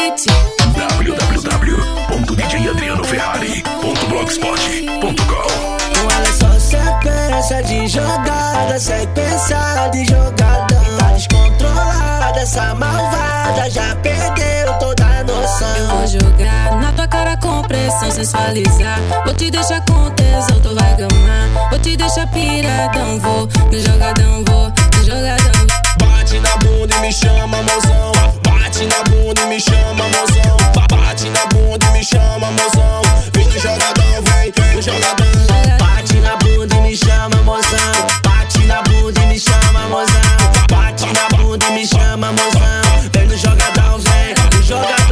www.djadrianoferrari.blogspot.com. Olha só, sequência de jogada, sequência de jogadão. Tá descontrolada, essa malvada já perdeu toda a noção. Eu vou jogar na tua cara com pressão, sensualizar. Vou te deixar com tesão, tu vai gamar. Vou te deixar piradão, vou no jogadão, vou no jogadão. Bate na bunda e me chama, mozão. Bate na bunda e me chama, mozão. Bate na bunda e me chama, mozão. Vem no jogadão, vem no jogadão. Bate na bunda e me chama, mozão. Bate na bunda e me chama, mozão. Bate na bunda e me chama, mozão. Vem no jogadão, vem no jogadão.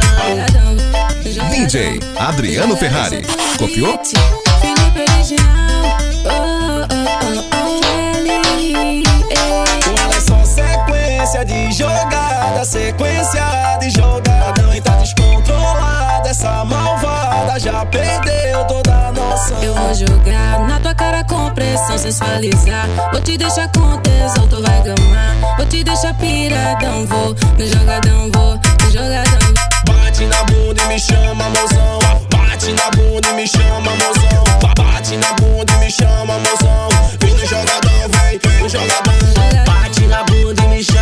DJ Adriano Ferrari. Copiou? Felipe original. Olha só, sequência de jogada, sequência de jogadão. E tá descontrolada, essa malvada já perdeu toda a noção. Eu vou jogar na tua cara com pressão, sensualizar. Vou te deixar com tesão, tu vai gamar. Vou te deixar piradão, vou no jogadão, vou no jogadão. Bate na bunda e me chama, mozão. Bate na bunda e me chama, mozão. Bate na bunda e me chama, mozão. Vem no jogadão, vem no jogadão. Bate na bunda e me chama.